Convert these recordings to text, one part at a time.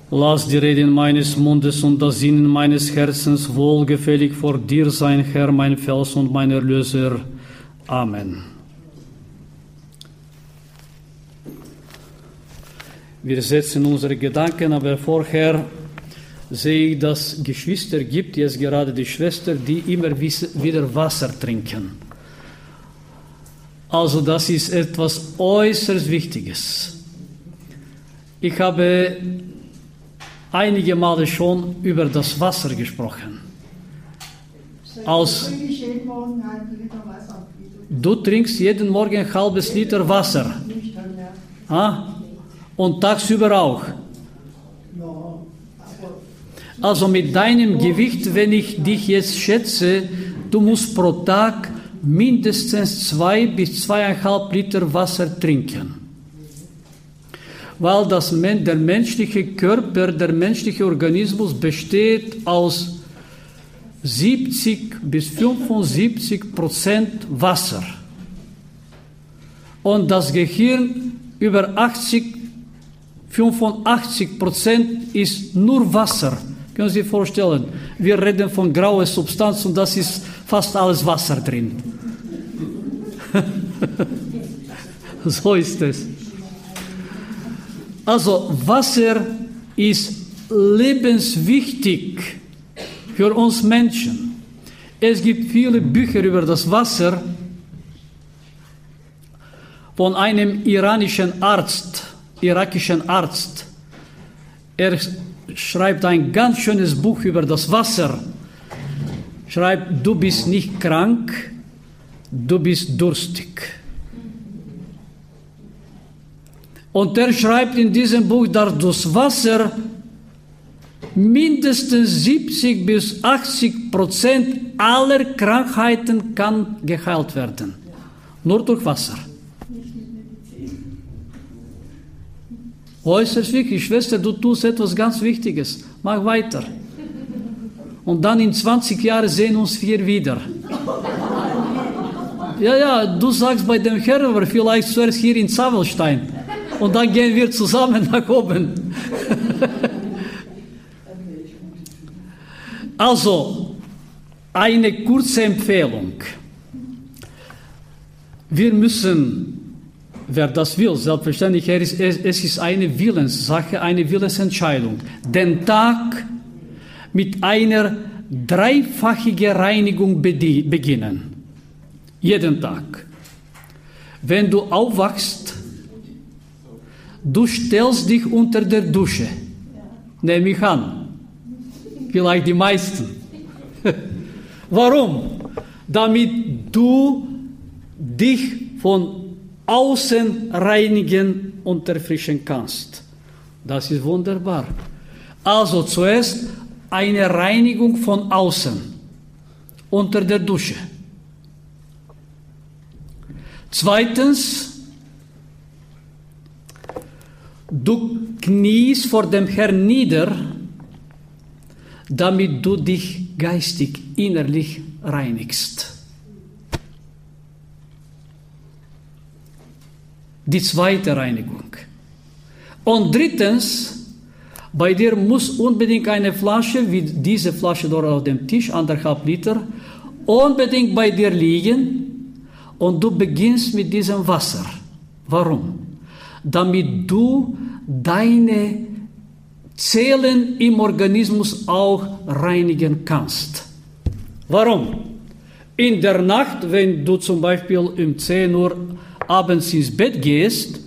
Lass die Reden meines Mundes und das Sinnen meines Herzens wohlgefällig vor dir sein, Herr, mein Fels und mein Erlöser. Amen. Wir setzen unsere Gedanken, aber vorher sehe ich, dass es Geschwister gibt, jetzt gerade die Schwester, die immer wieder Wasser trinken. Also das ist etwas äußerst Wichtiges. Ich habe einige Male schon über das Wasser gesprochen. Du trinkst jeden Morgen ein halbes Liter Wasser. Und tagsüber auch. Also mit deinem Gewicht, wenn ich dich jetzt schätze, du musst pro Tag mindestens 2 bis 2,5 Liter Wasser trinken. Weil der menschliche Körper, der menschliche Organismus besteht aus 70 bis 75% Wasser. Und das Gehirn über 85% ist nur Wasser. Können Sie sich vorstellen, wir reden von grauer Substanz und das ist fast alles Wasser drin. So ist es. Also Wasser ist lebenswichtig für uns Menschen. Es gibt viele Bücher über das Wasser von einem irakischen Arzt. Er schreibt ein ganz schönes Buch über das Wasser. Schreibt, du bist nicht krank, du bist durstig. Und er schreibt in diesem Buch, dass das Wasser mindestens 70 bis 80% aller Krankheiten kann geheilt werden. Nur durch Wasser. Äußerst wichtig, Schwester, du tust etwas ganz Wichtiges. Mach weiter. Und dann in 20 Jahren sehen uns wir wieder. Ja, du sagst bei dem Herrn, aber vielleicht zuerst hier in Zavelstein. Und dann gehen wir zusammen nach oben. Also, eine kurze Empfehlung. Wir müssen, wer das will, selbstverständlich, es ist eine Willenssache, eine Willensentscheidung, den Tag mit einer dreifachigen Reinigung beginnen. Jeden Tag. Wenn du aufwachst, du stellst dich unter der Dusche. Nehme ich an. Vielleicht die meisten. Warum? Damit du dich von außen reinigen und erfrischen kannst. Das ist wunderbar. Also zuerst eine Reinigung von außen, unter der Dusche. Zweitens, du kniest vor dem Herrn nieder, damit du dich geistig, innerlich reinigst. Die zweite Reinigung. Und drittens, bei dir muss unbedingt eine Flasche, wie diese Flasche dort auf dem Tisch, 1,5 Liter, unbedingt bei dir liegen und du beginnst mit diesem Wasser. Warum? Damit du deine Zellen im Organismus auch reinigen kannst. Warum? In der Nacht, wenn du zum Beispiel um 10 Uhr abends ins Bett gehst,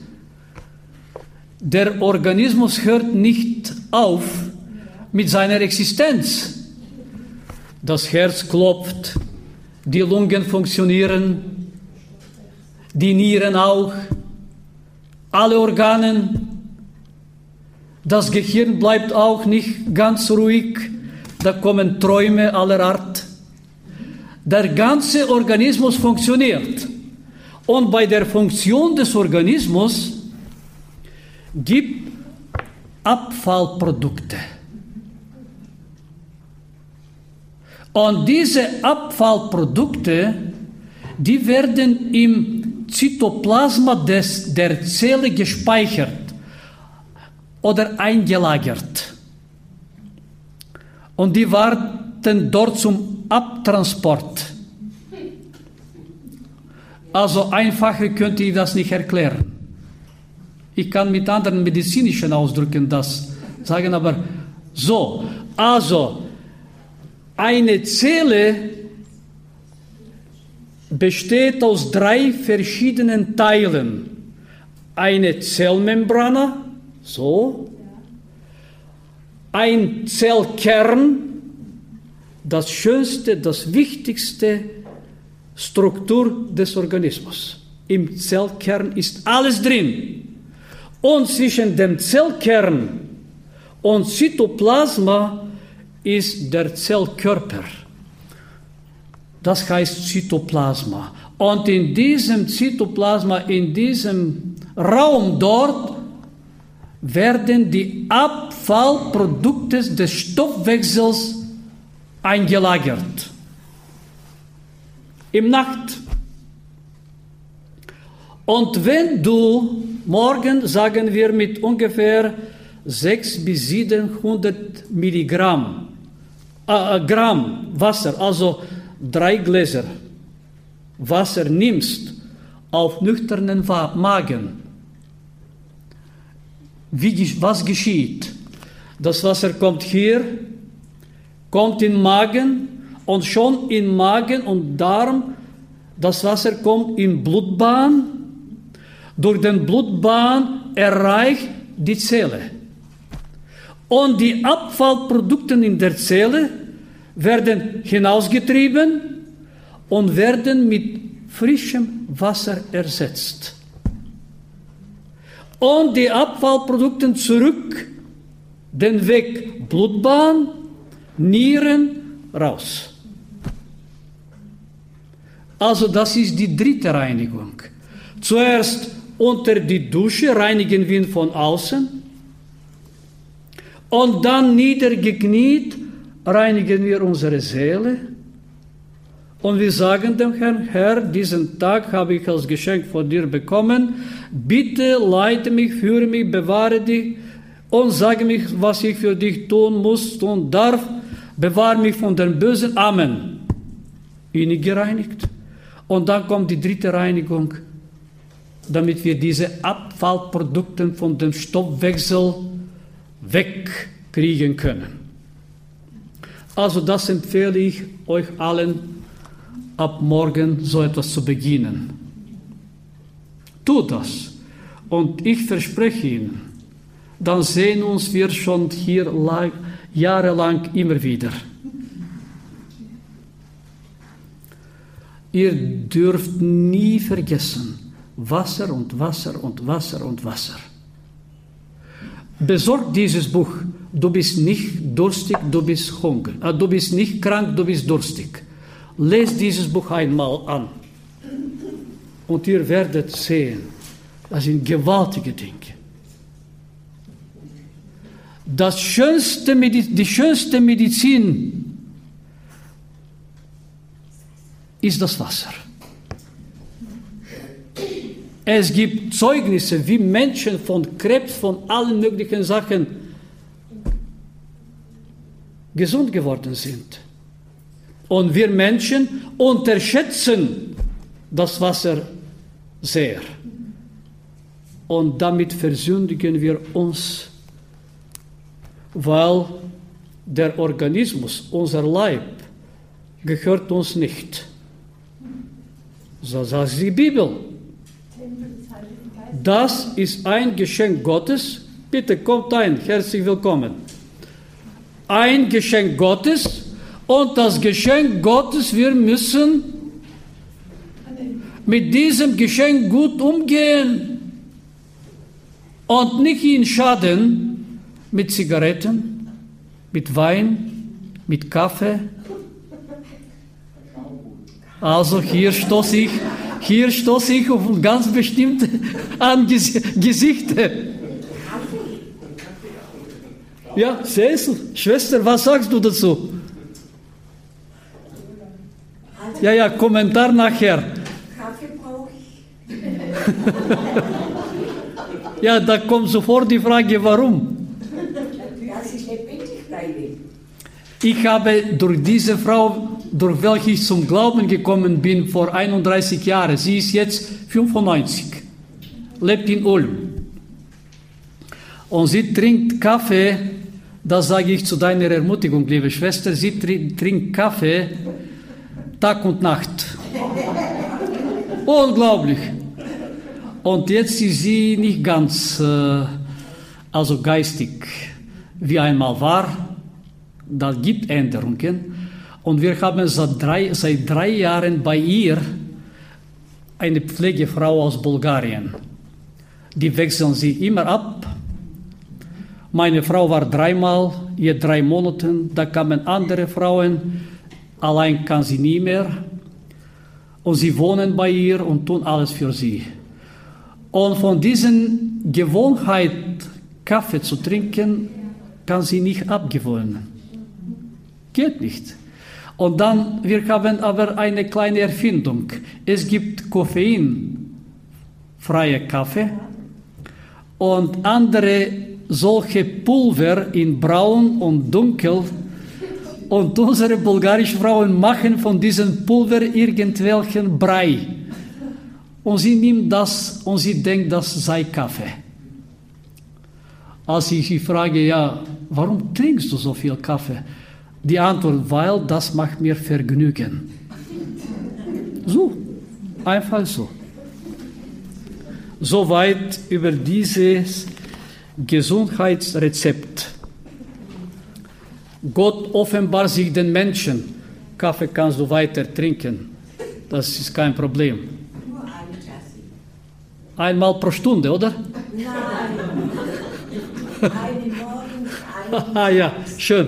der Organismus hört nicht auf mit seiner Existenz. Das Herz klopft, die Lungen funktionieren, die Nieren auch, alle Organe. Das Gehirn bleibt auch nicht ganz ruhig, da kommen Träume aller Art. Der ganze Organismus funktioniert. Und bei der Funktion des Organismus gibt Abfallprodukte. Und diese Abfallprodukte, die werden im Zytoplasma der Zelle gespeichert. oder eingelagert. Und die warten dort zum Abtransport. Also einfacher könnte ich das nicht erklären. Ich kann mit anderen medizinischen Ausdrücken das sagen, aber so. Also, eine Zelle besteht aus 3 verschiedenen Teilen. Eine Zellmembrane, so. Ein Zellkern, das schönste, das wichtigste Struktur des Organismus. Im Zellkern ist alles drin. Und zwischen dem Zellkern und Zytoplasma ist der Zellkörper. Das heißt Zytoplasma. Und in diesem Zytoplasma, in diesem Raum dort, werden die Abfallprodukte des Stoffwechsels eingelagert. Im Nacht. Und wenn du morgen, sagen wir, mit ungefähr 600 bis 700 Gramm Wasser, also 3 Gläser Wasser nimmst auf nüchternen Magen, was geschieht? Das Wasser kommt hier, kommt in den Magen und schon in Magen und Darm, das Wasser kommt in Blutbahn, durch den Blutbahn erreicht die Zelle. Und die Abfallprodukte in der Zelle werden hinausgetrieben und werden mit frischem Wasser ersetzt. Und die Abfallprodukte zurück, den Weg Blutbahn, Nieren, raus. Also das ist die 3. Reinigung. Zuerst unter die Dusche reinigen wir ihn von außen und dann niedergekniet reinigen wir unsere Seele und wir sagen dem Herrn, Herr, diesen Tag habe ich als Geschenk von dir bekommen, bitte leite mich, führe mich, bewahre dich und sage mich, was ich für dich tun muss, tun darf, bewahre mich von dem Bösen, Amen. Innig gereinigt. Und dann kommt die 3. Reinigung, damit wir diese Abfallprodukte von dem Stoffwechsel wegkriegen können. Also das empfehle ich euch allen, ab morgen so etwas zu beginnen. Tut das. Und ich verspreche Ihnen, dann sehen uns wir schon hier jahrelang immer wieder. Ihr dürft nie vergessen, Wasser und Wasser und Wasser und Wasser. Besorgt dieses Buch. Du bist nicht durstig, du bist hungrig. Du bist nicht krank, du bist durstig. Lest dieses Buch einmal an. Und ihr werdet sehen, das sind gewaltige Dinge. Die schönste Medizin ist das Wasser. Es gibt Zeugnisse, wie Menschen von Krebs, von allen möglichen Sachen gesund geworden sind. Und wir Menschen unterschätzen das Wasser sehr. Und damit versündigen wir uns, weil der Organismus, unser Leib, gehört uns nicht. So sagt die Bibel. Das ist ein Geschenk Gottes. Bitte kommt ein, herzlich willkommen. Ein Geschenk Gottes und das Geschenk Gottes, wir müssen mit diesem Geschenk gut umgehen und nicht in Schaden mit Zigaretten, mit Wein, mit Kaffee. Also hier stoße ich auf ganz bestimmte Gesichter. Ja, Cecil, Schwester, was sagst du dazu? Ja, Kommentar nachher. Kaffee brauche ich. Ja, da kommt sofort die Frage, warum? Das ist lebendig bleiben. Ich habe durch diese Frau, durch welche ich zum Glauben gekommen bin, vor 31 Jahren, sie ist jetzt 95, lebt in Ulm. Und sie trinkt Kaffee, das sage ich zu deiner Ermutigung, liebe Schwester, sie trinkt Kaffee Tag und Nacht. Unglaublich. Und jetzt ist sie nicht ganz, also geistig, wie einmal war. Da gibt Änderungen. Und wir haben seit 3 Jahren bei ihr eine Pflegefrau aus Bulgarien. Die wechseln sie immer ab. Meine Frau war 3-mal, je 3 Monaten. Da kamen andere Frauen. Allein kann sie nie mehr. Und sie wohnen bei ihr und tun alles für sie. Und von diesen Gewohnheit, Kaffee zu trinken, kann sie nicht abgewöhnen. Geht nicht. Und dann, wir haben aber eine kleine Erfindung. Es gibt koffeinfreie Kaffee und andere solche Pulver in braun und dunkel. Und unsere bulgarischen Frauen machen von diesem Pulver irgendwelchen Brei. Und sie nimmt das und sie denkt, das sei Kaffee. Als ich sie frage, ja, warum trinkst du so viel Kaffee? Die Antwort, weil das macht mir Vergnügen. So, einfach so. Soweit über dieses Gesundheitsrezept. Gott offenbart sich den Menschen. Kaffee kannst du weiter trinken. Das ist kein Problem. Einmal pro Stunde, oder? Nein. Eine morgens, eine Ja, schön.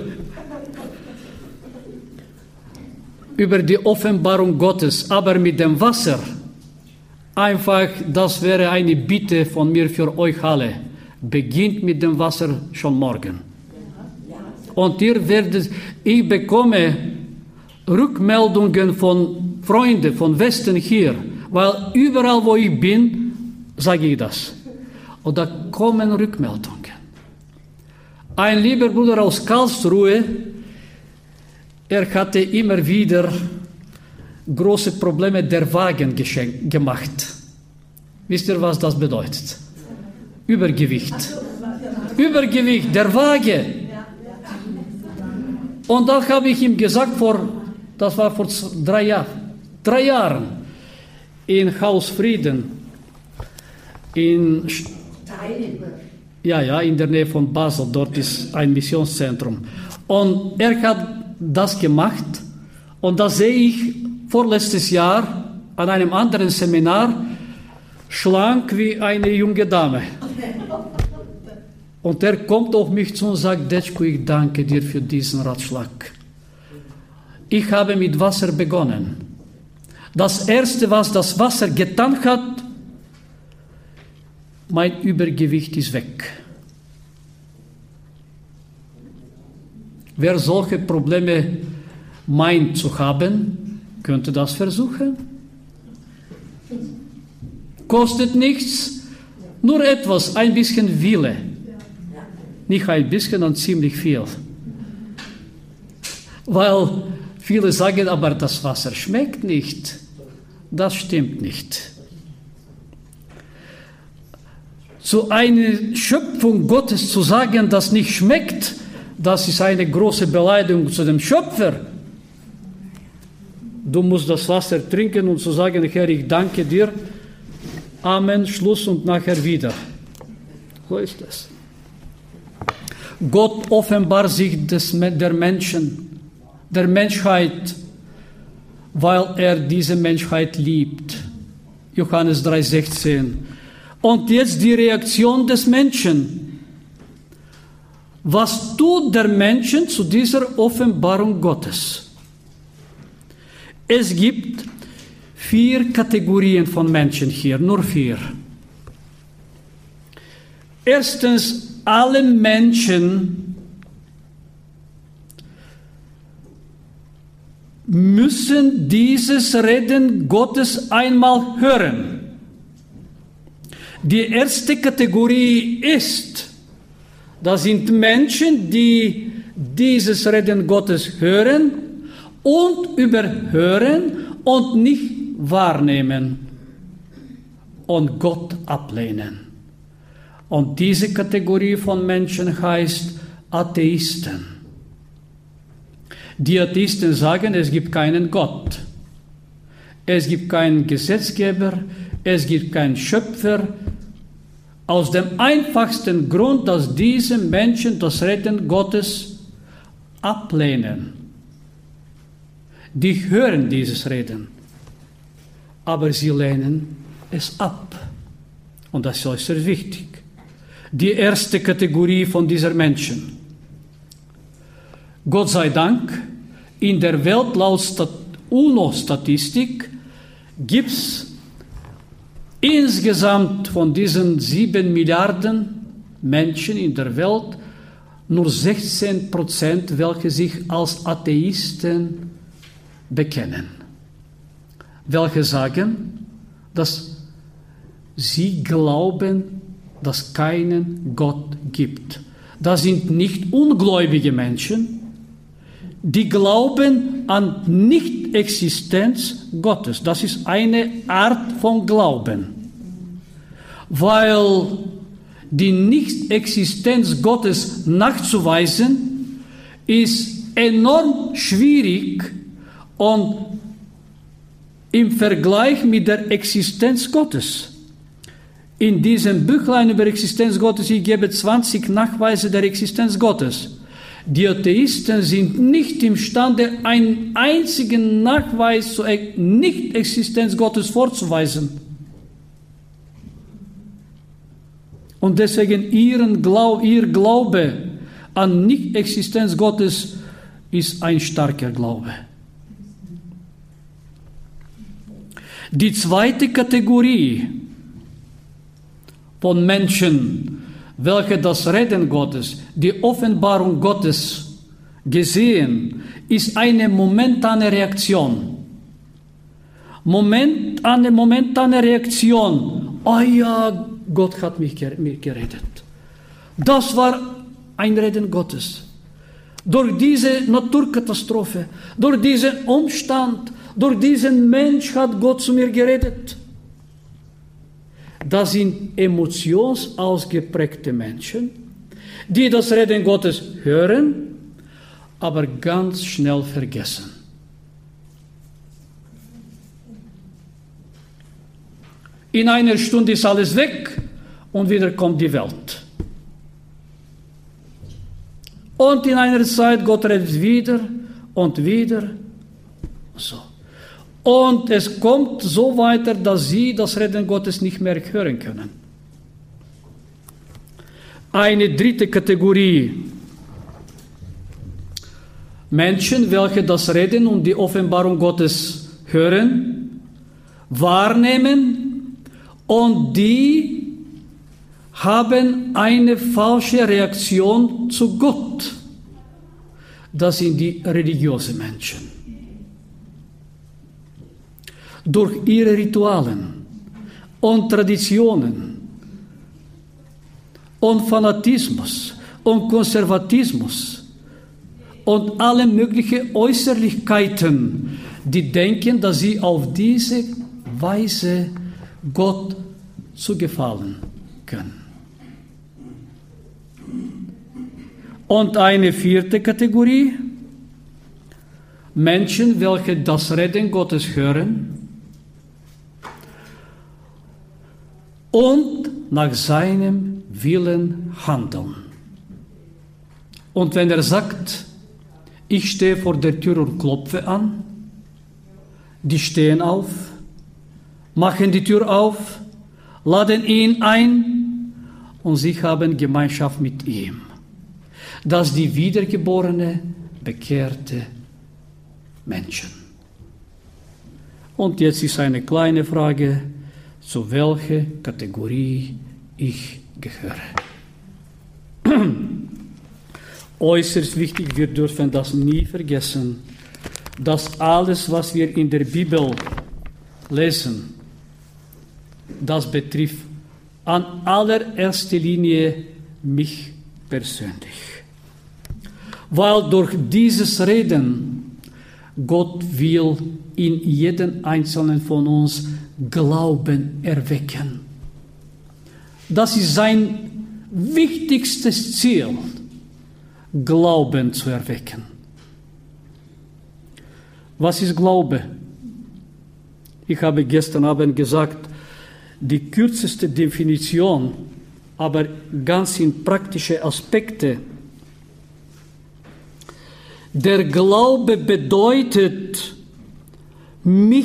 Über die Offenbarung Gottes, aber mit dem Wasser. Einfach, das wäre eine Bitte von mir für euch alle. Beginnt mit dem Wasser schon morgen. Und ich bekomme Rückmeldungen von Freunden, von Westen hier, weil überall, wo ich bin, sage ich das. Und da kommen Rückmeldungen. Ein lieber Bruder aus Karlsruhe, er hatte immer wieder große Probleme der Wagen gemacht. Wisst ihr, was das bedeutet? Übergewicht. Übergewicht, der Waage. Und da habe ich ihm gesagt, das war vor 3 Jahren, in Haus Frieden, in der Nähe von Basel, dort ist ein Missionszentrum. Und er hat das gemacht und da sehe ich vorletztes Jahr an einem anderen Seminar schlank wie eine junge Dame. Und er kommt auf mich zu und sagt, Detschko, ich danke dir für diesen Ratschlag. Ich habe mit Wasser begonnen. Das Erste, was das Wasser getan hat, mein Übergewicht ist weg. Wer solche Probleme meint zu haben, könnte das versuchen. Kostet nichts, nur etwas, ein bisschen Wille. Nicht ein bisschen, sondern ziemlich viel. Weil viele sagen, aber das Wasser schmeckt nicht. Das stimmt nicht. Zu einer Schöpfung Gottes zu sagen, dass nicht schmeckt, das ist eine große Beleidigung zu dem Schöpfer. Du musst das Wasser trinken und zu sagen, Herr, ich danke dir. Amen, Schluss und nachher wieder. So ist es. Gott offenbart sich der Menschen, der Menschheit, weil er diese Menschheit liebt. Johannes 3,16. Und jetzt die Reaktion des Menschen. Was tut der Mensch zu dieser Offenbarung Gottes? Es gibt 4 Kategorien von Menschen hier, nur 4. Erstens, alle Menschen müssen dieses Reden Gottes einmal hören. Die erste Kategorie ist, das sind Menschen, die dieses Reden Gottes hören und überhören und nicht wahrnehmen und Gott ablehnen. Und diese Kategorie von Menschen heißt Atheisten. Die Atheisten sagen, es gibt keinen Gott. Es gibt keinen Gesetzgeber, es gibt keinen Schöpfer. Aus dem einfachsten Grund, dass diese Menschen das Reden Gottes ablehnen. Die hören dieses Reden, aber sie lehnen es ab. Und das ist äußerst wichtig. Die erste Kategorie von dieser Menschen. Gott sei Dank, in der Welt laut UNO-Statistik gibt es insgesamt von diesen 7 Milliarden Menschen in der Welt nur 16%, welche sich als Atheisten bekennen. Welche sagen, dass sie glauben, dass es keinen Gott gibt. Das sind nicht ungläubige Menschen, die glauben an Nicht-Existenz Gottes. Das ist eine Art von Glauben. Weil die Nicht-Existenz Gottes nachzuweisen, ist enorm schwierig und im Vergleich mit der Existenz Gottes. In diesem Büchlein über Existenz Gottes, ich gebe 20 Nachweise der Existenz Gottes. Die Atheisten sind nicht imstande, einen einzigen Nachweis zur Nicht-Existenz Gottes vorzuweisen. Und deswegen ihr Glaube an Nicht-Existenz Gottes ist ein starker Glaube. Die zweite Kategorie von Menschen, welche das Reden Gottes, die Offenbarung Gottes gesehen, ist eine momentane Reaktion. Eine momentane Reaktion. Oh ja, Gott hat mir geredet. Das war ein Reden Gottes. Durch diese Naturkatastrophe, durch diesen Umstand, durch diesen Mensch hat Gott zu mir geredet. Das sind emotionsausgeprägte Menschen, die das Reden Gottes hören, aber ganz schnell vergessen. In einer Stunde ist alles weg und wieder kommt die Welt. Und in einer Zeit, Gott redet wieder und wieder. So. Und es kommt so weiter, dass sie das Reden Gottes nicht mehr hören können. Eine dritte Kategorie. Menschen, welche das Reden und die Offenbarung Gottes hören, wahrnehmen und die haben eine falsche Reaktion zu Gott. Das sind die religiösen Menschen. Durch ihre Ritualen und Traditionen und Fanatismus und Konservatismus und alle möglichen Äußerlichkeiten, die denken, dass sie auf diese Weise Gott zu gefallen können. Und eine vierte Kategorie, Menschen, welche das Reden Gottes hören und nach seinem Willen handeln. Und wenn er sagt, ich stehe vor der Tür und klopfe an, die stehen auf, machen die Tür auf, laden ihn ein und sie haben Gemeinschaft mit ihm. Das sind die wiedergeborene, bekehrte Menschen. Und jetzt ist eine kleine Frage, zu welcher Kategorie ich gehöre. Äußerst wichtig, wir dürfen das nie vergessen, dass alles, was wir in der Bibel lesen, das betrifft an allererster Linie mich persönlich. Weil durch dieses Reden Gott will in jeden einzelnen von uns Glauben erwecken. Das ist sein wichtigstes Ziel, Glauben zu erwecken. Was ist Glaube? Ich habe gestern Abend gesagt, die kürzeste Definition, aber ganz in praktische Aspekte. Der Glaube bedeutet, mich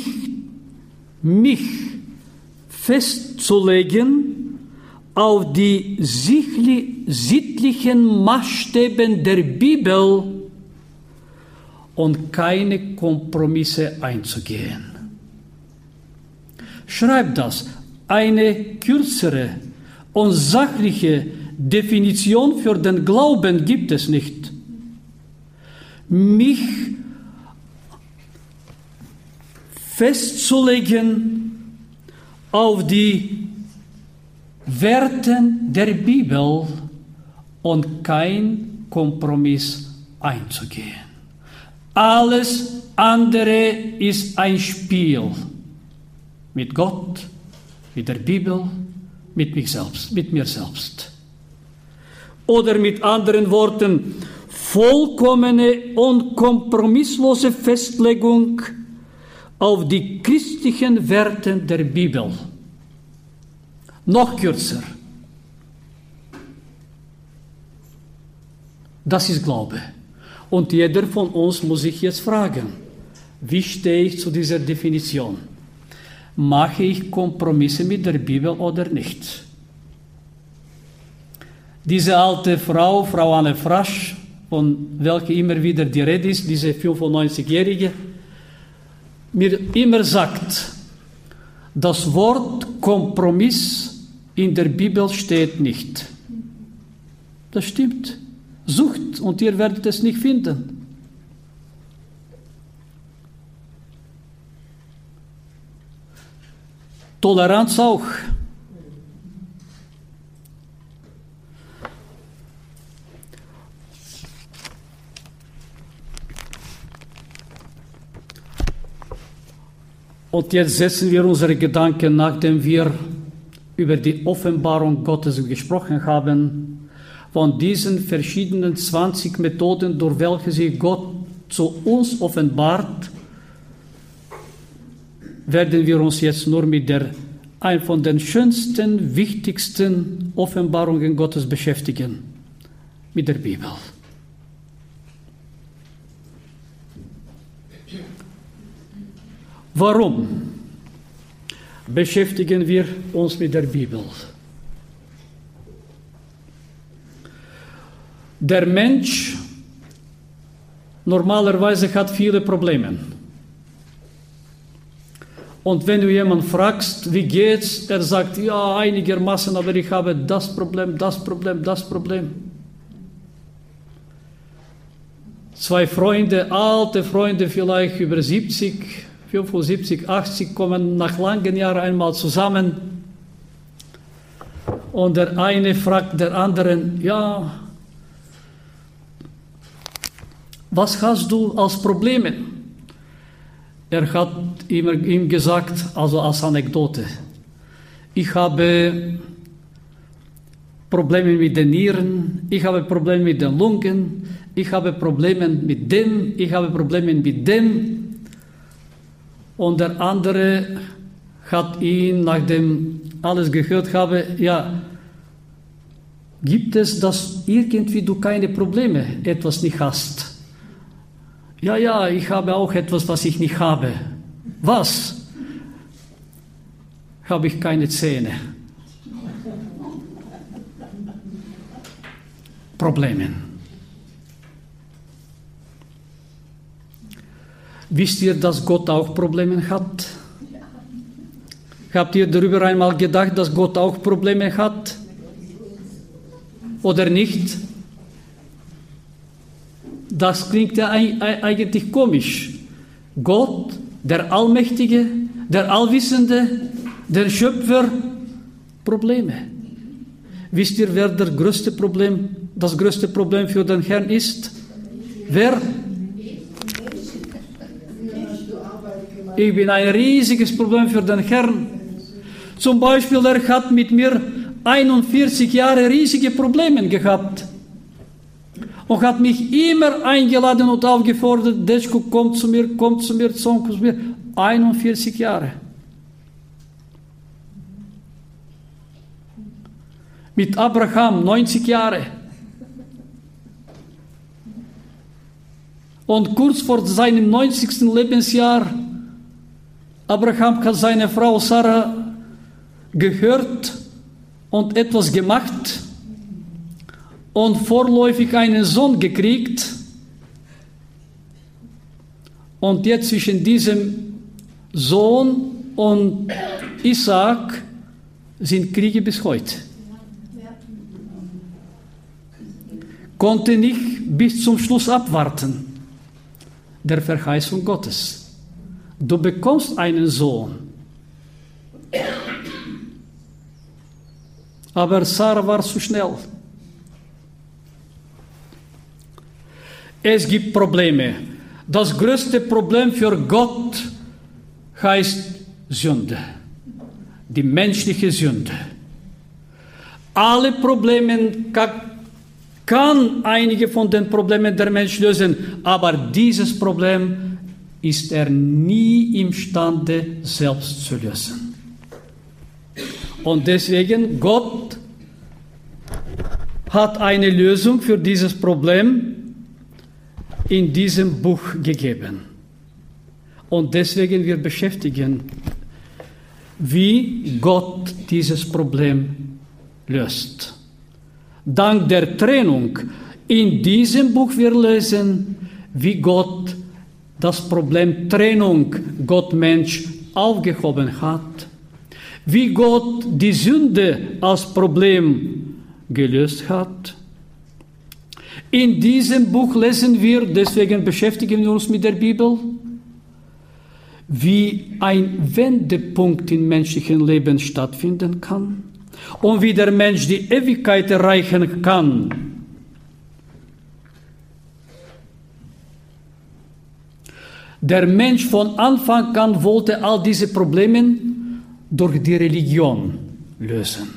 festzulegen auf die sittlichen Maßstäben der Bibel und keine Kompromisse einzugehen. Schreibt das. Eine kürzere und sachliche Definition für den Glauben gibt es nicht. Mich festzulegen auf die Werten der Bibel und kein Kompromiss einzugehen. Alles andere ist ein Spiel mit Gott, mit der Bibel, mit mir selbst. Oder mit anderen Worten, vollkommene und kompromisslose Festlegung auf die christlichen Werte der Bibel. Noch kürzer. Das ist Glaube. Und jeder von uns muss sich jetzt fragen, wie stehe ich zu dieser Definition? Mache ich Kompromisse mit der Bibel oder nicht? Diese alte Frau Anne Frasch, von welcher immer wieder die Rede ist, diese 95-Jährige, mir immer sagt, das Wort Kompromiss in der Bibel steht nicht. Das stimmt. Sucht und ihr werdet es nicht finden. Toleranz auch. Und jetzt setzen wir unsere Gedanken, nachdem wir über die Offenbarung Gottes gesprochen haben, von diesen verschiedenen 20 Methoden, durch welche sich Gott zu uns offenbart, werden wir uns jetzt nur mit einer von den schönsten, wichtigsten Offenbarungen Gottes beschäftigen, mit der Bibel. Warum beschäftigen wir uns mit der Bibel? Der Mensch normalerweise hat viele Probleme. Und wenn du jemanden fragst, wie geht's, er sagt, ja, einigermaßen, aber ich habe das Problem, das Problem, das Problem. Zwei Freunde, alte Freunde, vielleicht über 70, 75, 80, kommen nach langen Jahren einmal zusammen. Und der eine fragt der anderen, ja, was hast du als Probleme? Er hat ihm gesagt, also als Anekdote, ich habe Probleme mit den Nieren, ich habe Probleme mit den Lungen, ich habe Probleme mit dem, ich habe Probleme mit dem. Und der andere hat ihn, nachdem alles gehört habe, ja, gibt es, dass irgendwie du keine Probleme, etwas nicht hast? Ja, ich habe auch etwas, was ich nicht habe. Was? Habe ich keine Zähne. Probleme. Wisst ihr, dass Gott auch Probleme hat? Habt ihr darüber einmal gedacht, dass Gott auch Probleme hat? Oder nicht? Das klingt ja eigentlich komisch. Gott, der Allmächtige, der Allwissende, der Schöpfer, Probleme. Wisst ihr, wer das größte Problem für den Herrn ist? Wer? Ich bin ein riesiges Problem für den Herrn. Zum Beispiel, er hat mit mir 41 Jahre riesige Probleme gehabt. Und hat mich immer eingeladen und aufgefordert, Deschko, komm zu mir, komm zu mir. 41 Jahre. Mit Abraham 90 Jahre. Und kurz vor seinem 90. Lebensjahr, Abraham hat seine Frau Sarah gehört und etwas gemacht und vorläufig einen Sohn gekriegt. Und jetzt zwischen diesem Sohn und Isaak sind Kriege bis heute. Konnte nicht bis zum Schluss abwarten, der Verheißung Gottes. Du bekommst einen Sohn. Aber Sarah war zu schnell. Es gibt Probleme. Das größte Problem für Gott heißt Sünde. Die menschliche Sünde. Alle Probleme kann einige von den Problemen der Mensch lösen, aber dieses Problem ist er nie imstande, selbst zu lösen. Und deswegen, Gott hat eine Lösung für dieses Problem in diesem Buch gegeben. Und deswegen wir beschäftigen, wie Gott dieses Problem löst. Dank der Trennung in diesem Buch wir lesen, wie Gott das Problem Trennung Gott-Mensch aufgehoben hat, wie Gott die Sünde als Problem gelöst hat. In diesem Buch lesen wir, deswegen beschäftigen wir uns mit der Bibel, wie ein Wendepunkt im menschlichen Leben stattfinden kann und wie der Mensch die Ewigkeit erreichen kann. Der Mensch von Anfang an wollte all diese Probleme durch die Religion lösen.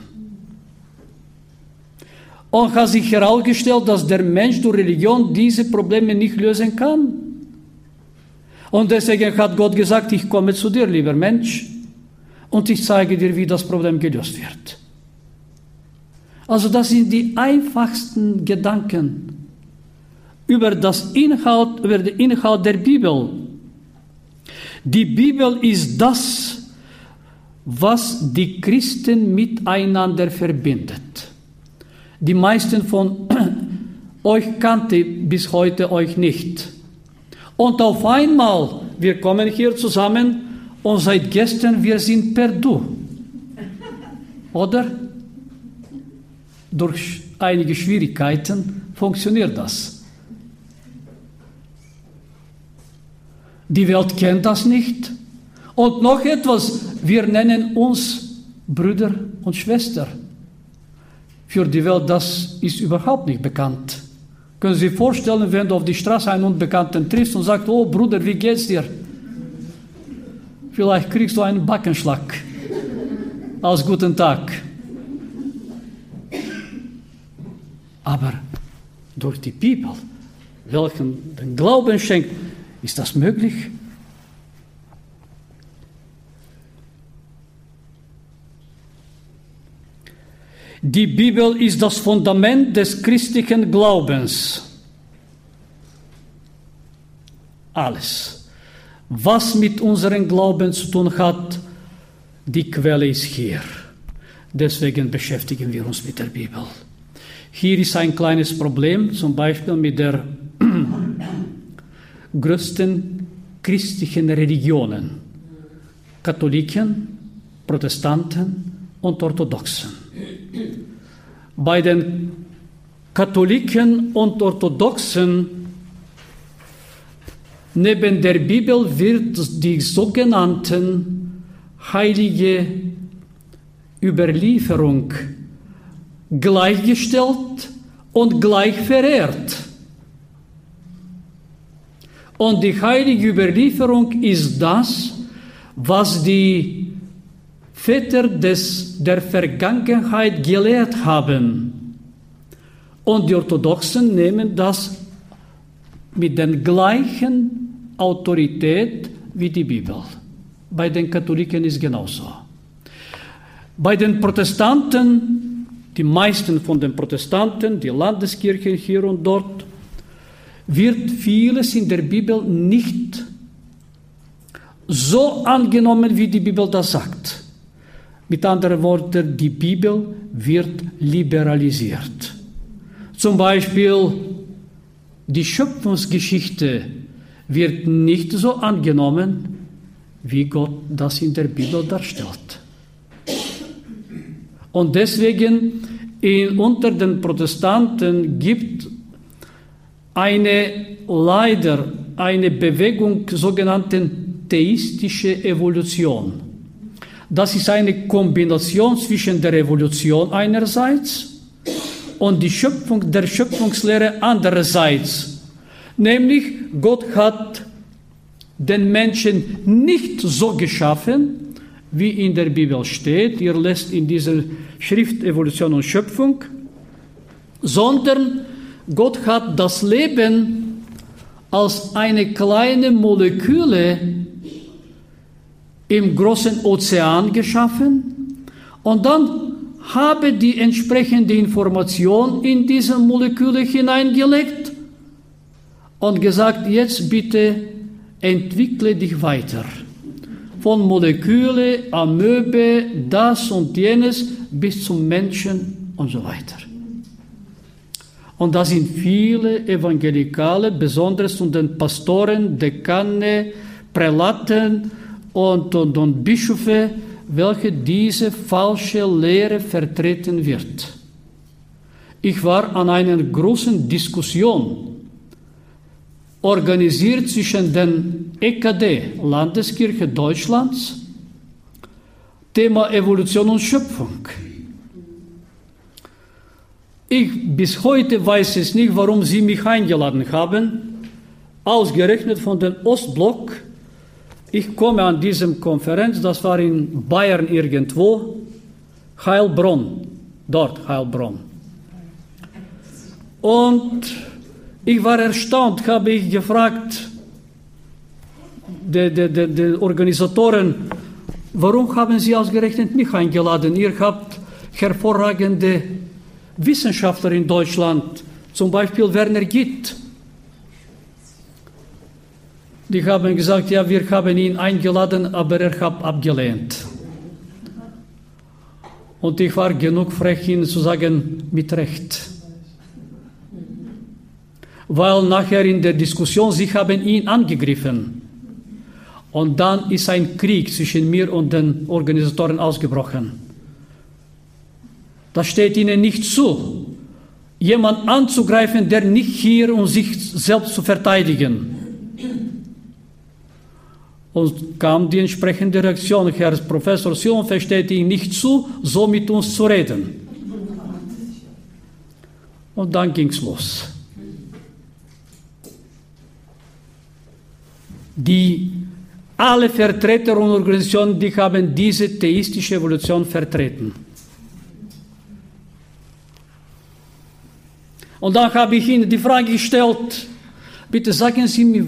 Und hat sich herausgestellt, dass der Mensch durch Religion diese Probleme nicht lösen kann. Und deswegen hat Gott gesagt, ich komme zu dir, lieber Mensch, und ich zeige dir, wie das Problem gelöst wird. Also das sind die einfachsten Gedanken über den Inhalt der Bibel. Die Bibel ist das, was die Christen miteinander verbindet. Die meisten von euch kannte bis heute euch nicht. Und auf einmal, wir kommen hier zusammen und seit gestern, wir sind per Du. Oder? Durch einige Schwierigkeiten funktioniert das. Die Welt kennt das nicht. Und noch etwas, wir nennen uns Brüder und Schwestern. Für die Welt, das ist überhaupt nicht bekannt. Können Sie sich vorstellen, wenn du auf die Straße einen Unbekannten triffst und sagst, oh Bruder, wie geht's dir? Vielleicht kriegst du einen Backenschlag als guten Tag. Aber durch die Bibel, welchen den Glauben schenkt, ist das möglich? Die Bibel ist das Fundament des christlichen Glaubens. Alles, was mit unserem Glauben zu tun hat, die Quelle ist hier. Deswegen beschäftigen wir uns mit der Bibel. Hier ist ein kleines Problem, zum Beispiel mit der größten christlichen Religionen. Katholiken, Protestanten und Orthodoxen. Bei den Katholiken und Orthodoxen neben der Bibel wird die sogenannten heilige Überlieferung gleichgestellt und gleich verehrt. Und die heilige Überlieferung ist das, was die Väter der Vergangenheit gelehrt haben. Und die Orthodoxen nehmen das mit der gleichen Autorität wie die Bibel. Bei den Katholiken ist es genauso. Bei den Protestanten, die meisten von den Protestanten, die Landeskirchen hier und dort, wird vieles in der Bibel nicht so angenommen, wie die Bibel das sagt. Mit anderen Worten, die Bibel wird liberalisiert. Zum Beispiel die Schöpfungsgeschichte wird nicht so angenommen, wie Gott das in der Bibel darstellt. Und deswegen unter den Protestanten gibt leider eine Bewegung, sogenannten theistische Evolution. Das ist eine Kombination zwischen der Evolution einerseits und der Schöpfungslehre andererseits. Nämlich, Gott hat den Menschen nicht so geschaffen, wie in der Bibel steht. Ihr lest in dieser Schrift Evolution und Schöpfung, sondern Gott hat das Leben als eine kleine Moleküle im großen Ozean geschaffen und dann habe die entsprechende Information in diese Moleküle hineingelegt und gesagt, jetzt bitte entwickle dich weiter. Von Moleküle, Amöbe, das und jenes bis zum Menschen und so weiter. Und da sind viele Evangelikale, besonders unter den Pastoren, Dekane, Prälaten und Bischöfe, welche diese falsche Lehre vertreten wird. Ich war an einer großen Diskussion organisiert zwischen den EKD, Landeskirche Deutschlands, Thema Evolution und Schöpfung. Ich bis heute weiß es nicht, warum sie mich eingeladen haben, ausgerechnet von dem Ostblock. Ich komme an diese Konferenz, das war in Bayern irgendwo, Heilbronn, dort Heilbronn. Und ich war erstaunt, habe ich gefragt, die Organisatoren, warum haben Sie ausgerechnet mich eingeladen? Ihr habt hervorragende Wissenschaftler in Deutschland, zum Beispiel Werner Gitt. Die haben gesagt, ja, wir haben ihn eingeladen, aber er hat abgelehnt. Und ich war genug frech, ihnen zu sagen, mit Recht. Weil nachher in der Diskussion, sie haben ihn angegriffen. Und dann ist ein Krieg zwischen mir und den Organisatoren ausgebrochen. Das steht ihnen nicht zu, jemanden anzugreifen, der nicht hier, um sich selbst zu verteidigen. Und kam die entsprechende Reaktion, Herr Professor Sion versteht Ihnen nicht zu, so mit uns zu reden. Und dann ging es los. Alle Vertreter und Organisationen, die haben diese theistische Evolution vertreten. Und dann habe ich Ihnen die Frage gestellt, bitte sagen Sie mir,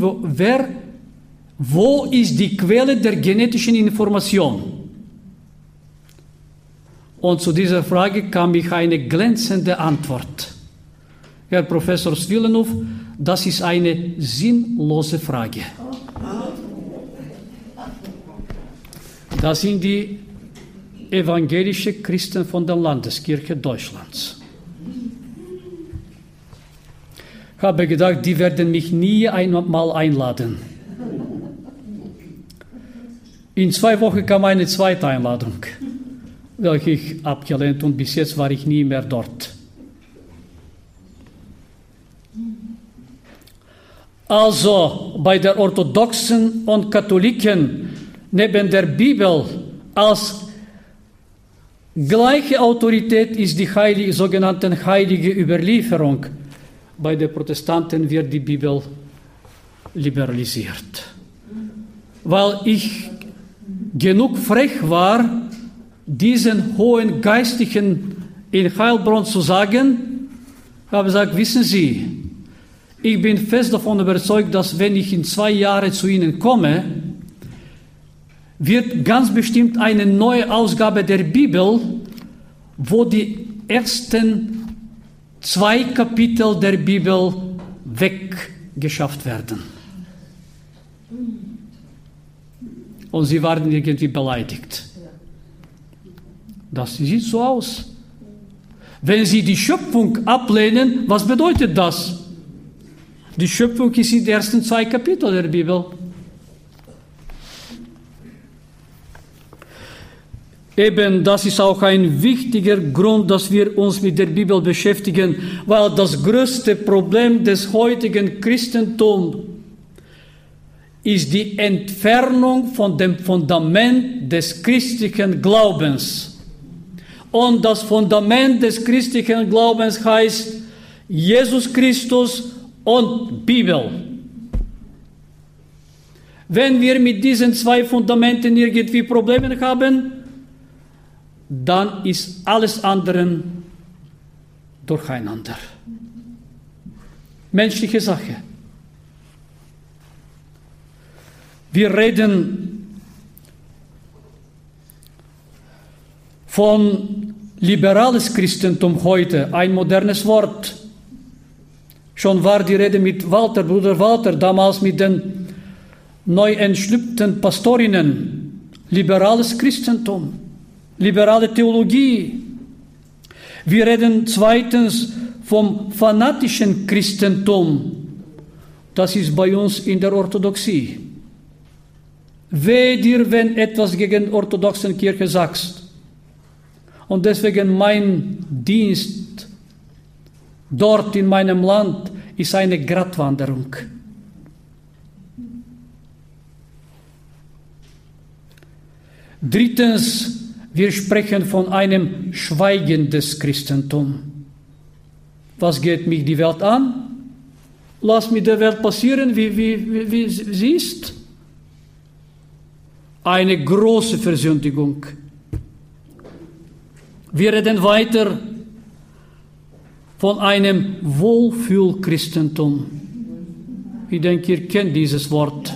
wo ist die Quelle der genetischen Information? Und zu dieser Frage kam ich eine glänzende Antwort. Herr Professor Svilenov, das ist eine sinnlose Frage. Das sind die evangelischen Christen von der Landeskirche Deutschlands. Ich habe gedacht, die werden mich nie einmal einladen. In 2 Wochen kam eine zweite Einladung, welche ich abgelehnt und bis jetzt war ich nie mehr dort. Also bei der Orthodoxen und Katholiken neben der Bibel als Gleiche Autorität ist die sogenannte heilige Überlieferung. Bei den Protestanten wird die Bibel liberalisiert. Weil ich genug frech war, diesen hohen Geistlichen in Heilbronn zu sagen, habe ich gesagt, wissen Sie, ich bin fest davon überzeugt, dass wenn ich in 2 Jahren zu Ihnen komme, wird ganz bestimmt eine neue Ausgabe der Bibel, wo die ersten 2 Kapitel der Bibel weggeschafft werden. Und sie waren irgendwie beleidigt. Das sieht so aus. Wenn Sie die Schöpfung ablehnen, was bedeutet das? Die Schöpfung ist in den ersten 2 Kapiteln der Bibel. Eben, das ist auch ein wichtiger Grund, dass wir uns mit der Bibel beschäftigen, weil das größte Problem des heutigen Christentums ist die Entfernung von dem Fundament des christlichen Glaubens. Und das Fundament des christlichen Glaubens heißt Jesus Christus und Bibel. Wenn wir mit diesen 2 Fundamenten irgendwie Probleme haben, dann ist alles andere durcheinander. Menschliche Sache. Wir reden von liberales Christentum heute, ein modernes Wort. Schon war die Rede mit Bruder Walter, damals mit den neu entschlüpften Pastorinnen. Liberales Christentum, liberale Theologie. Wir reden zweitens vom fanatischen Christentum. Das ist bei uns in der Orthodoxie. Weh dir, wenn etwas gegen die orthodoxe Kirche sagst. Und deswegen mein Dienst dort in meinem Land ist eine Gratwanderung. Drittens, wir sprechen von einem schweigendes Christentum. Was geht mich die Welt an? Lass mich der Welt passieren, wie sie ist. Eine große Versündigung. Wir reden weiter von einem Wohlfühlchristentum. Ich denke, ihr kennt dieses Wort.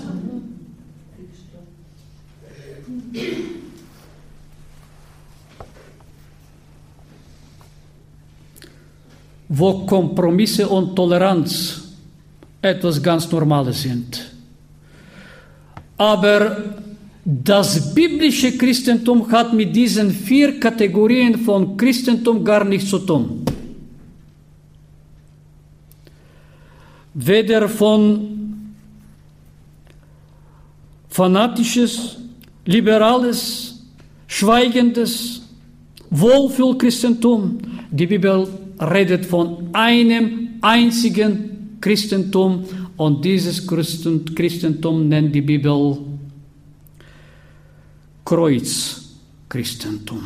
Wo Kompromisse und Toleranz etwas ganz Normales sind. Aber das biblische Christentum hat mit diesen 4 Kategorien von Christentum gar nichts zu tun. Weder von fanatisches, liberales, schweigendes, Wohlfühlchristentum. Die Bibel redet von einem einzigen Christentum und dieses Christentum nennt die Bibel Kreuzchristentum.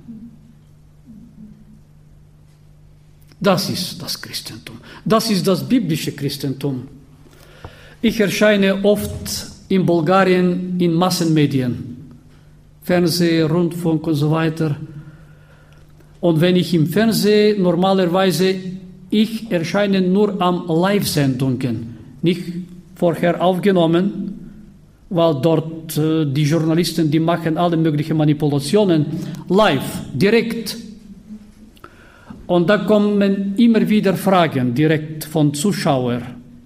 Das ist das Christentum. Das ist das biblische Christentum. Ich erscheine oft in Bulgarien in Massenmedien, Fernsehen, Rundfunk und so weiter. Und wenn ich im Fernsehen normalerweise, ich erscheine nur an Live-Sendungen, nicht vorher aufgenommen, weil dort die Journalisten, die machen alle möglichen Manipulationen live, direkt. Und da kommen immer wieder Fragen direkt von Zuschauern.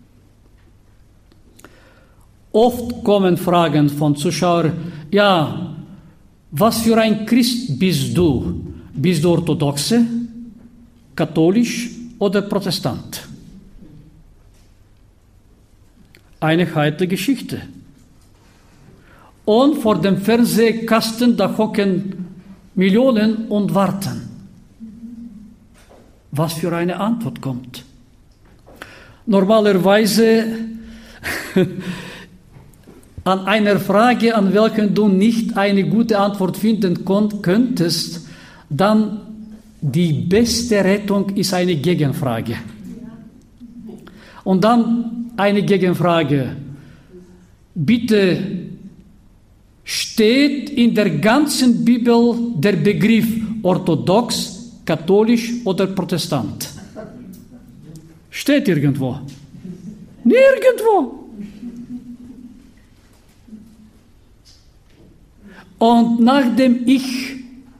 Oft kommen Fragen von Zuschauern, ja, was für ein Christ bist du? Bist du orthodoxe, katholisch oder Protestant? Eine heikle Geschichte. Und vor dem Fernsehkasten, da hocken Millionen und warten. Was für eine Antwort kommt. Normalerweise an einer Frage, an welcher du nicht eine gute Antwort finden könntest, dann die beste Rettung ist eine Gegenfrage. Und dann eine Gegenfrage. Bitte, steht in der ganzen Bibel der Begriff orthodox, katholisch oder Protestant? Steht irgendwo? Nirgendwo. Und nachdem ich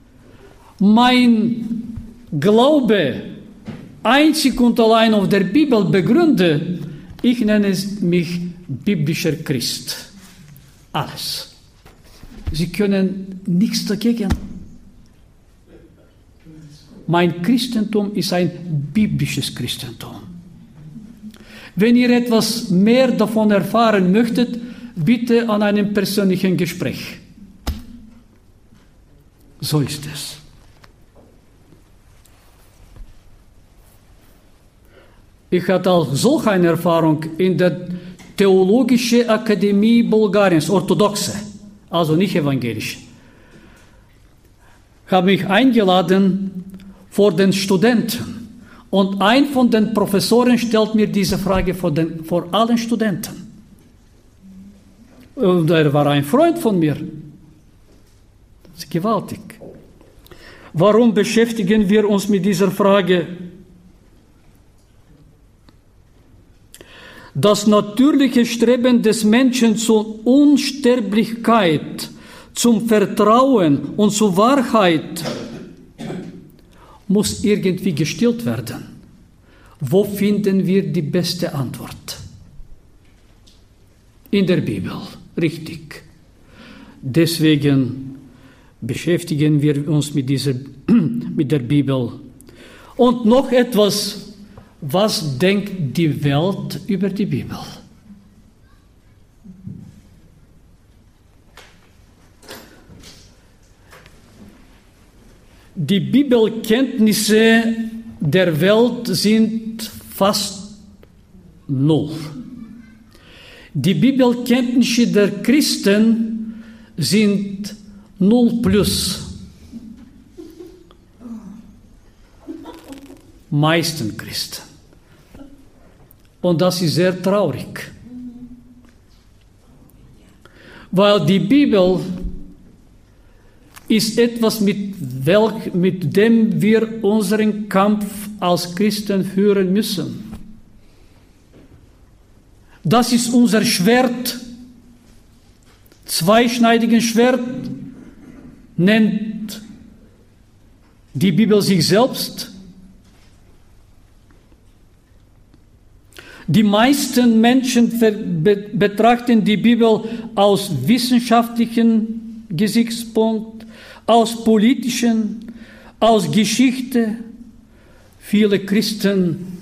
mein Glaube einzig und allein auf der Bibel begründe, ich nenne mich biblischer Christ. Alles. Sie können nichts dagegen. Mein Christentum ist ein biblisches Christentum. Wenn ihr etwas mehr davon erfahren möchtet, bitte an einem persönlichen Gespräch. So ist es. Ich hatte auch solch eine Erfahrung in der Theologischen Akademie Bulgariens, orthodoxe, also nicht evangelisch. Ich habe mich eingeladen vor den Studenten und ein von den Professoren stellt mir diese Frage vor allen Studenten. Und er war ein Freund von mir. Das ist gewaltig. Warum beschäftigen wir uns mit dieser Frage? Das natürliche Streben des Menschen zur Unsterblichkeit, zum Vertrauen und zur Wahrheit muss irgendwie gestillt werden. Wo finden wir die beste Antwort? In der Bibel, richtig. Deswegen beschäftigen wir uns mit der Bibel. Und noch etwas. Was denkt die Welt über die Bibel? Die Bibelkenntnisse der Welt sind fast null. Die Bibelkenntnisse der Christen sind 0+. Meisten Christen. Und das ist sehr traurig. Weil die Bibel ist etwas, mit dem wir unseren Kampf als Christen führen müssen. Das ist unser Schwert, zweischneidiges Schwert, nennt die Bibel sich selbst. Die meisten Menschen betrachten die Bibel aus wissenschaftlichem Gesichtspunkt, aus politischen, aus Geschichte. Viele Christen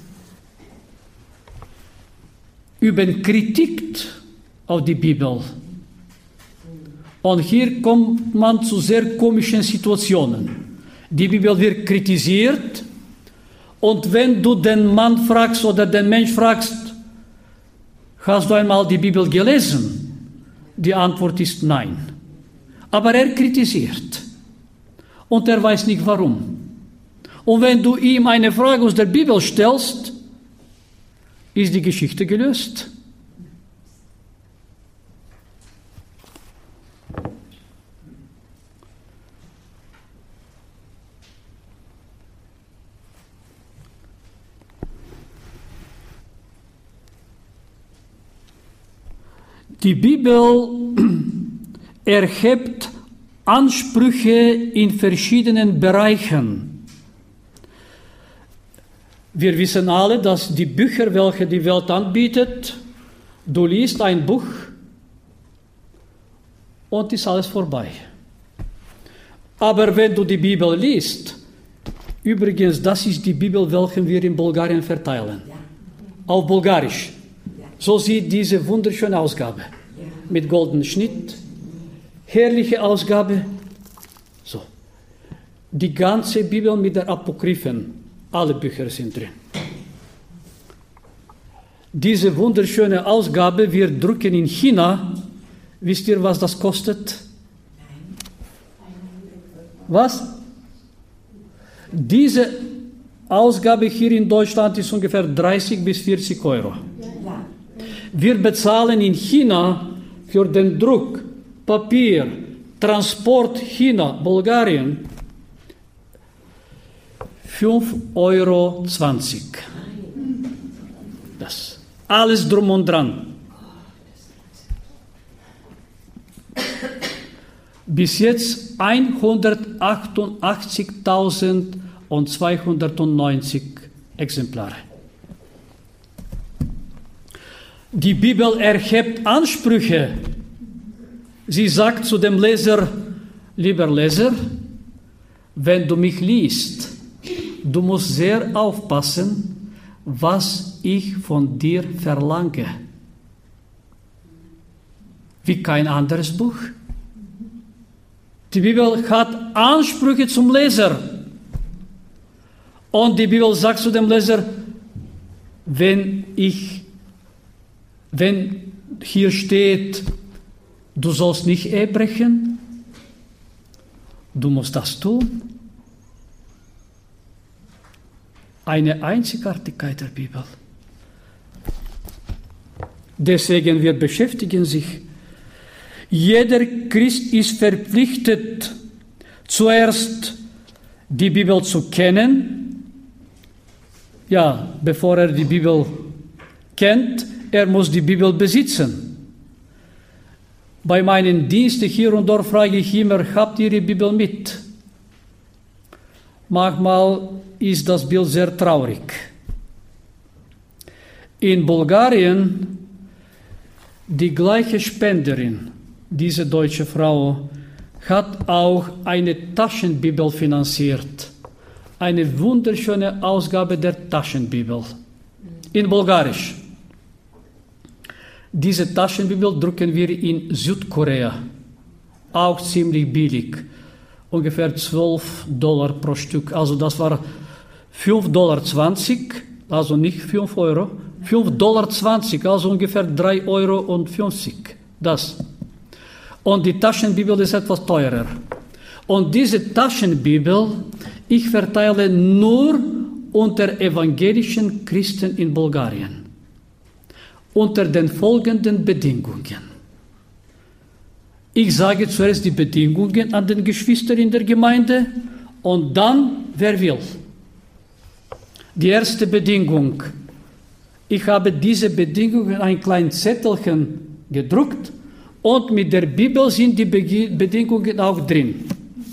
üben Kritik auf die Bibel. Und hier kommt man zu sehr komischen Situationen. Die Bibel wird kritisiert. Und wenn du den Mann fragst oder den Mensch fragst, hast du einmal die Bibel gelesen? Die Antwort ist nein. Aber er kritisiert. Und er weiß nicht warum. Und wenn du ihm eine Frage aus der Bibel stellst, ist die Geschichte gelöst. Die Bibel erhebt Ansprüche in verschiedenen Bereichen. Wir wissen alle, dass die Bücher, welche die Welt anbietet, du liest ein Buch und ist alles vorbei. Aber wenn du die Bibel liest, übrigens, das ist die Bibel, welche wir in Bulgarien verteilen, auf Bulgarisch. So sieht diese wunderschöne Ausgabe mit goldenem Schnitt, herrliche Ausgabe. So, die ganze Bibel mit der Apokryphen, alle Bücher sind drin. Diese wunderschöne Ausgabe, wir drucken in China. Wisst ihr, was das kostet? Was? Diese Ausgabe hier in Deutschland ist ungefähr 30 bis 40 Euro. Ja. Wir bezahlen in China für den Druck, Papier, Transport China, Bulgarien 5,20 Euro. Das alles drum und dran. Bis jetzt 188.290 Exemplare. Die Bibel erhebt Ansprüche. Sie sagt zu dem Leser, lieber Leser, wenn du mich liest, du musst sehr aufpassen, was ich von dir verlange. Wie kein anderes Buch. Die Bibel hat Ansprüche zum Leser. Und die Bibel sagt zu dem Leser, wenn hier steht, du sollst nicht Ehe brechen, du musst das tun. Eine Einzigartigkeit der Bibel. Deswegen wir beschäftigen sich. Jeder Christ ist verpflichtet, zuerst die Bibel zu kennen. Ja, bevor er die Bibel kennt, er muss die Bibel besitzen. Bei meinen Diensten hier und dort frage ich immer, habt ihr die Bibel mit? Manchmal ist das Bild sehr traurig. In Bulgarien, die gleiche Spenderin, diese deutsche Frau, hat auch eine Taschenbibel finanziert. Eine wunderschöne Ausgabe der Taschenbibel. In Bulgarisch. Diese Taschenbibel drucken wir in Südkorea. Auch ziemlich billig. Ungefähr $12 pro Stück. Also das war $5,20, also nicht 5 Euro. $5,20, also ungefähr 3,50 Euro. Das. Und die Taschenbibel ist etwas teurer. Und diese Taschenbibel, ich verteile nur unter evangelischen Christen in Bulgarien. Unter den folgenden Bedingungen. Ich sage zuerst die Bedingungen an den Geschwistern in der Gemeinde und dann, wer will. Die erste Bedingung. Ich habe diese Bedingungen in ein kleines Zettelchen gedruckt und mit der Bibel sind die Bedingungen auch drin.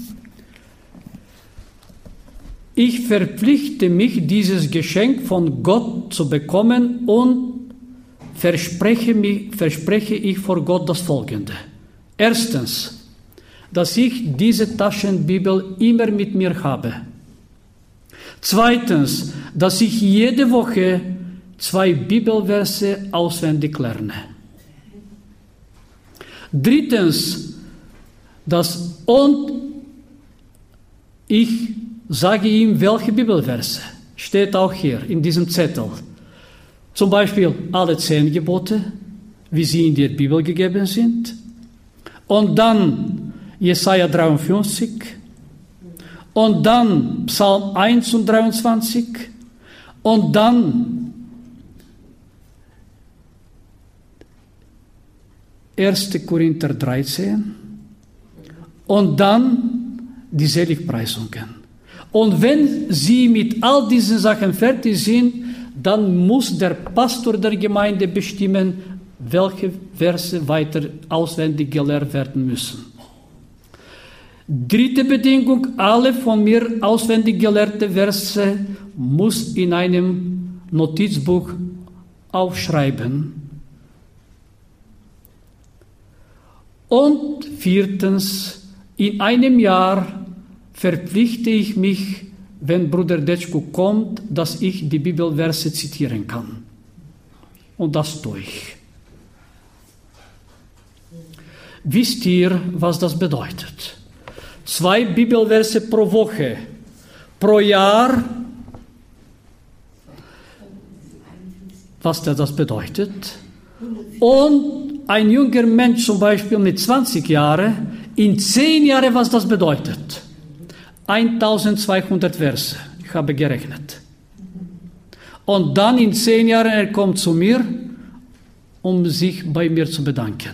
Ich verpflichte mich, dieses Geschenk von Gott zu bekommen und verspreche ich vor Gott das Folgende. Erstens, dass ich diese Taschenbibel immer mit mir habe. Zweitens, dass ich jede Woche 2 Bibelverse auswendig lerne. Drittens, ich sage ihm, welche Bibelverse. Steht auch hier in diesem Zettel. Zum Beispiel alle 10 Gebote, wie sie in der Bibel gegeben sind. Und dann Jesaja 53. Und dann Psalm 1 und 23. Und dann 1. Korinther 13. Und dann die Seligpreisungen. Und wenn Sie mit all diesen Sachen fertig sind, dann muss der Pastor der Gemeinde bestimmen, welche Verse weiter auswendig gelernt werden müssen. Dritte Bedingung, alle von mir auswendig gelernte Verse muss in einem Notizbuch aufschreiben. Und viertens, in einem Jahr verpflichte ich mich, wenn Bruder Detschko kommt, dass ich die Bibelverse zitieren kann. Und das tue ich. Wisst ihr, was das bedeutet? 2 Bibelverse pro Woche, pro Jahr. Was das bedeutet? Und ein junger Mensch, zum Beispiel mit 20 Jahren, in 10 Jahren, was das bedeutet? 1200 Verse. Ich habe gerechnet. Und dann in 10 Jahren, er kommt zu mir, um sich bei mir zu bedanken.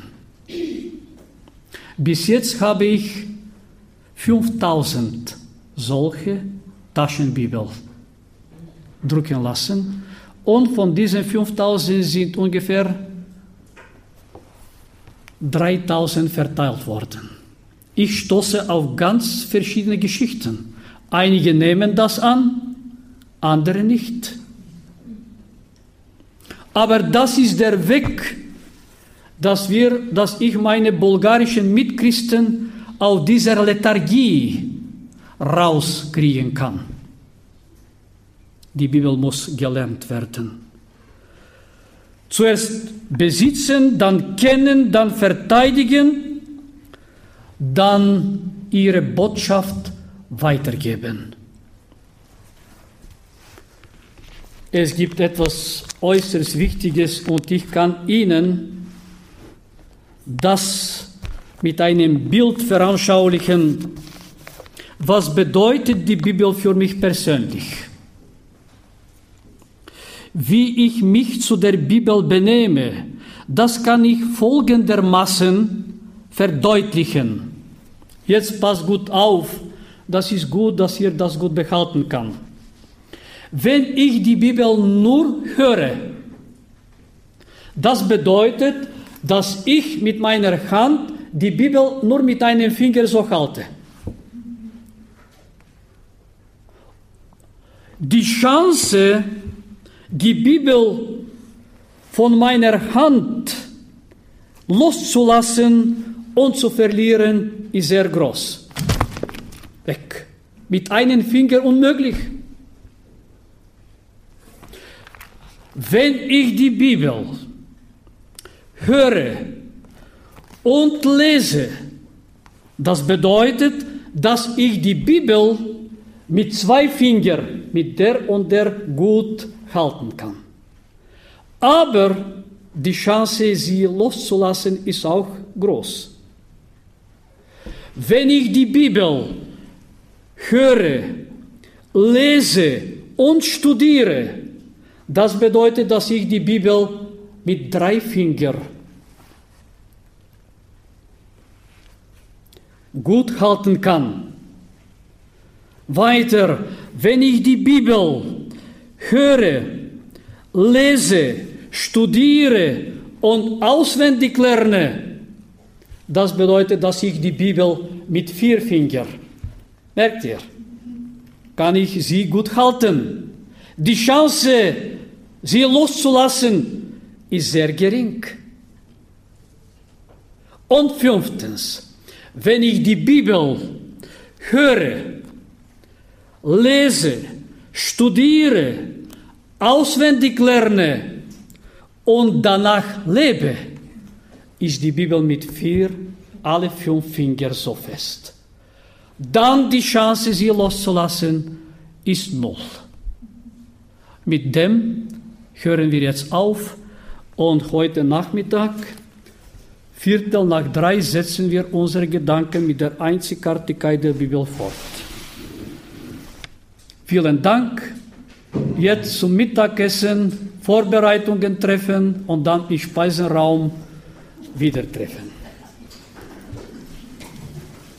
Bis jetzt habe ich 5000 solche Taschenbibel drucken lassen. Und von diesen 5000 sind ungefähr 3000 verteilt worden. Ich stoße auf ganz verschiedene Geschichten. Einige nehmen das an, andere nicht. Aber das ist der Weg, dass ich meine bulgarischen Mitchristen aus dieser Lethargie rauskriegen kann. Die Bibel muss gelernt werden. Zuerst besitzen, dann kennen, dann verteidigen, dann ihre Botschaft weitergeben. Es gibt etwas äußerst Wichtiges und ich kann Ihnen das mit einem Bild veranschaulichen. Was bedeutet die Bibel für mich persönlich? Wie ich mich zu der Bibel benehme, das kann ich folgendermaßen verdeutlichen. Jetzt passt gut auf, das ist gut, dass ihr das gut behalten kann. Wenn ich die Bibel nur höre, das bedeutet, dass ich mit meiner Hand die Bibel nur mit einem Finger so halte. Die Chance, die Bibel von meiner Hand loszulassen und zu verlieren, ist sehr groß. Weg. Mit einem Finger unmöglich. Wenn ich die Bibel höre und lese, das bedeutet, dass ich die Bibel mit 2 Fingern, mit der und der gut halten kann. Aber die Chance, sie loszulassen, ist auch groß. Wenn ich die Bibel höre, lese und studiere, das bedeutet, dass ich die Bibel mit 3 Fingern gut halten kann. Weiter, wenn ich die Bibel höre, lese, studiere und auswendig lerne, das bedeutet, dass ich die Bibel mit 4 Fingern, merkt ihr, kann ich sie gut halten. Die Chance, sie loszulassen, ist sehr gering. Und 5. Wenn ich die Bibel höre, lese, studiere, auswendig lerne und danach lebe, ist die Bibel mit alle 5 Fingern so fest. Dann die Chance, sie loszulassen, ist 0. Mit dem hören wir jetzt auf und heute Nachmittag, 2:45, setzen wir unsere Gedanken mit der Einzigartigkeit der Bibel fort. Vielen Dank. Jetzt zum Mittagessen, Vorbereitungen treffen und dann im Speisenraum wieder treffen.